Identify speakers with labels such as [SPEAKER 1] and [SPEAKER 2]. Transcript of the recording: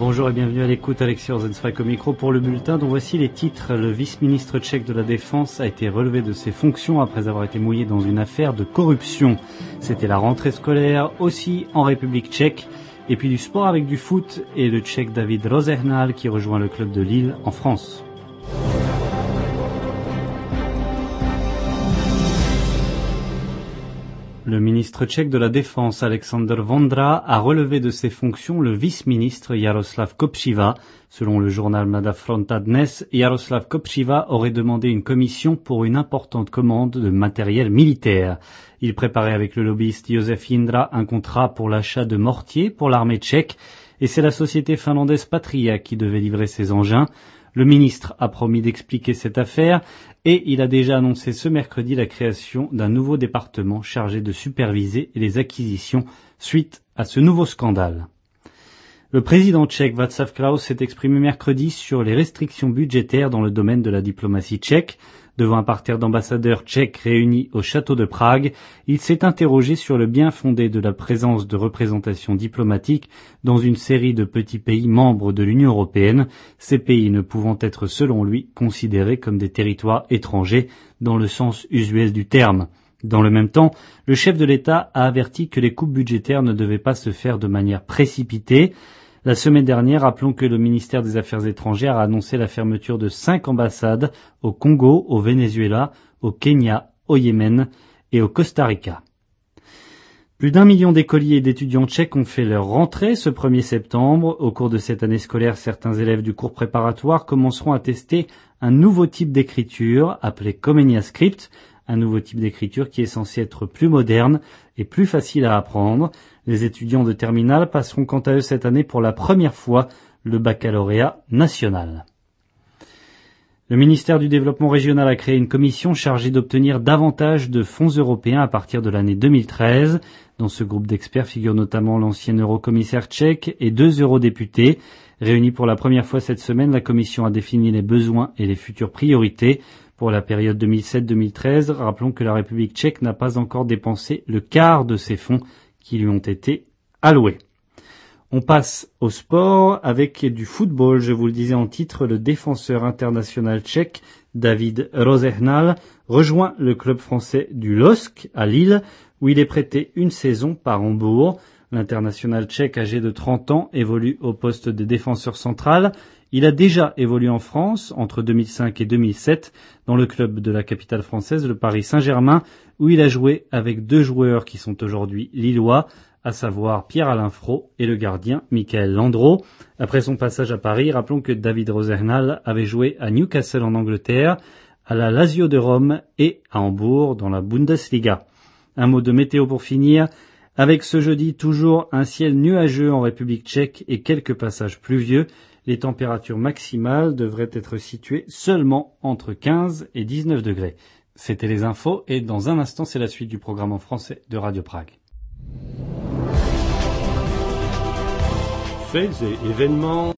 [SPEAKER 1] Bonjour et bienvenue à l'écoute, Alexis Orzensfrak au micro pour le bulletin dont voici les titres. Le vice-ministre tchèque de la Défense a été relevé de ses fonctions après avoir été mouillé dans une affaire de corruption. C'était la rentrée scolaire aussi en République tchèque. Et puis du sport avec du foot et le tchèque David Rozehnal qui rejoint le club de Lille en France. Le ministre tchèque de la Défense, Alexander Vondra, a relevé de ses fonctions le vice-ministre Jaroslav Kopřiva. Selon le journal Mladá Fronta Dnes, Jaroslav Kopřiva aurait demandé une commission pour une importante commande de matériel militaire. Il préparait avec le lobbyiste Josef Jindra un contrat pour l'achat de mortiers pour l'armée tchèque et c'est la société finlandaise Patria qui devait livrer ces engins. Le ministre a promis d'expliquer cette affaire et il a déjà annoncé ce mercredi la création d'un nouveau département chargé de superviser les acquisitions suite à ce nouveau scandale. Le président tchèque Václav Klaus s'est exprimé mercredi sur les restrictions budgétaires dans le domaine de la diplomatie tchèque. Devant un parterre d'ambassadeurs tchèques réunis au château de Prague, il s'est interrogé sur le bien fondé de la présence de représentations diplomatiques dans une série de petits pays membres de l'Union européenne, ces pays ne pouvant être selon lui considérés comme des territoires étrangers dans le sens usuel du terme. Dans le même temps, le chef de l'État a averti que les coupes budgétaires ne devaient pas se faire de manière précipitée. La semaine dernière, rappelons que le ministère des Affaires étrangères a annoncé la fermeture de 5 ambassades au Congo, au Venezuela, au Kenya, au Yémen et au Costa Rica. Plus d'1 million d'écoliers et d'étudiants tchèques ont fait leur rentrée ce 1er septembre. Au cours de cette année scolaire, certains élèves du cours préparatoire commenceront à tester un nouveau type d'écriture appelé Comenia Script, un nouveau type d'écriture qui est censé être plus moderne et plus facile à apprendre. Les étudiants de terminale passeront quant à eux cette année pour la première fois le baccalauréat national. Le ministère du Développement régional a créé une commission chargée d'obtenir davantage de fonds européens à partir de l'année 2013. Dans ce groupe d'experts figurent notamment l'ancien eurocommissaire tchèque et 2 eurodéputés. Réunis pour la première fois cette semaine, la commission a défini les besoins et les futures priorités. Pour la période 2007-2013, rappelons que la République tchèque n'a pas encore dépensé le quart de ces fonds qui lui ont été alloués. On passe au sport avec du football. Je vous le disais en titre, le défenseur international tchèque David Rozehnal rejoint le club français du LOSC à Lille où il est prêté une saison par Hambourg. L'international tchèque âgé de 30 ans évolue au poste de défenseur central. Il a déjà évolué en France entre 2005 et 2007 dans le club de la capitale française, le Paris Saint-Germain, où il a joué avec 2 joueurs qui sont aujourd'hui lillois, à savoir Pierre-Alain Fro et le gardien Michael Landreau. Après son passage à Paris, rappelons que David Rozehnal avait joué à Newcastle en Angleterre, à la Lazio de Rome et à Hambourg dans la Bundesliga. Un mot de météo pour finir. Avec ce jeudi, toujours un ciel nuageux en République tchèque et quelques passages pluvieux, les températures maximales devraient être situées seulement entre 15 et 19 degrés. C'était les infos et dans un instant, c'est la suite du programme en français de Radio Prague.
[SPEAKER 2] Faits et événements.